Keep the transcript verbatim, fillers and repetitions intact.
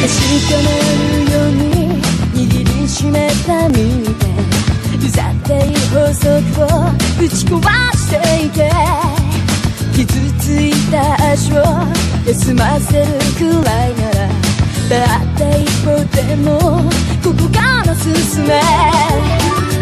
確かめるように握りしめた身でうざってい法則を打ち壊していけ、傷ついた足を休ませるくらいならたった一歩でもここから進め